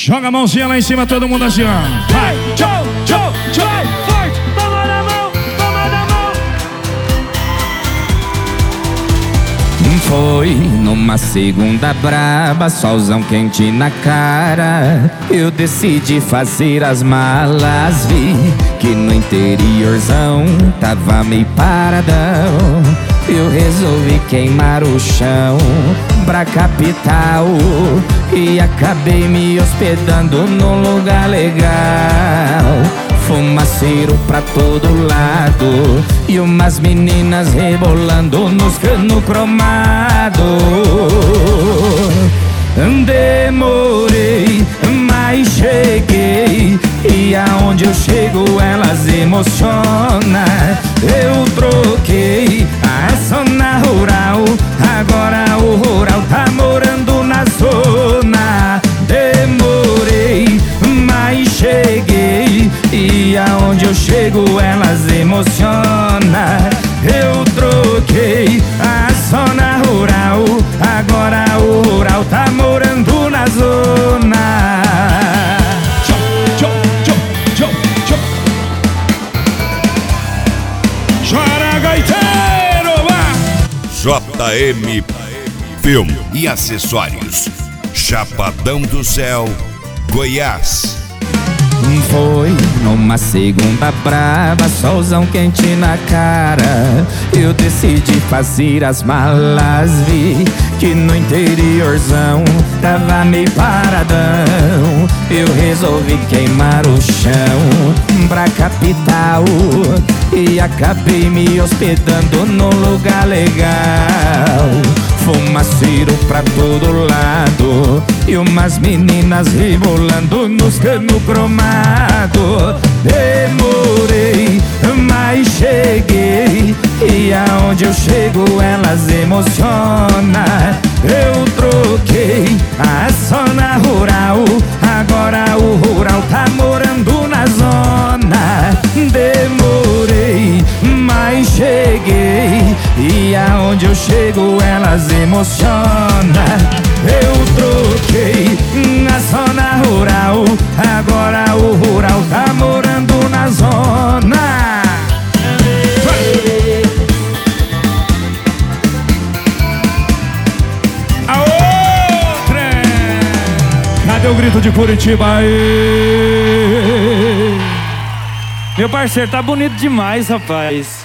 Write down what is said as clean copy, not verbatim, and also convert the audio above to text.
Joga a mãozinha lá em cima, todo mundo assim, ó. Vai, tchau, tchau, tchau. Forte, toma na mão, toma na mão. Foi numa segunda braba, solzão quente na cara. Eu decidi fazer as malas, vi que no interiorzão tava meio paradão. Eu resolvi queimar o chão pra capital e acabei me hospedando num lugar legal. Fumaceiro pra todo lado e umas meninas rebolando nos cano cromado. Demorei, mas cheguei, e aonde eu chego elas emocionam. Eu troquei a zona rural, agora o rural tá morando na zona. Demorei, mas cheguei, e aonde eu chego elas emocionam. Eu troquei a zona rural, agora o rural tá morando na zona. Chora, gaiteiro, JM Filme e Acessórios, Chapadão do Céu, Goiás. Foi numa segunda brava, solzão quente na cara. Eu decidi fazer as malas, vi que no interiorzão tava meio paradão. Eu resolvi queimar o chão pra capital e acabei me hospedando num lugar legal. Fumaceiro pra todo lado e umas meninas rebolando nos cano cromado. Demorei, mas cheguei, e aonde eu chego elas emocionam. Eu troquei a zona rural, agora o rural tá morando na zona. Demorei, mas cheguei, e aonde eu chego elas emocionam. Eu troquei na zona rural, agora o rural tá morando na zona. A outra! Cadê o grito de Curitiba aí? Meu parceiro, tá bonito demais, rapaz.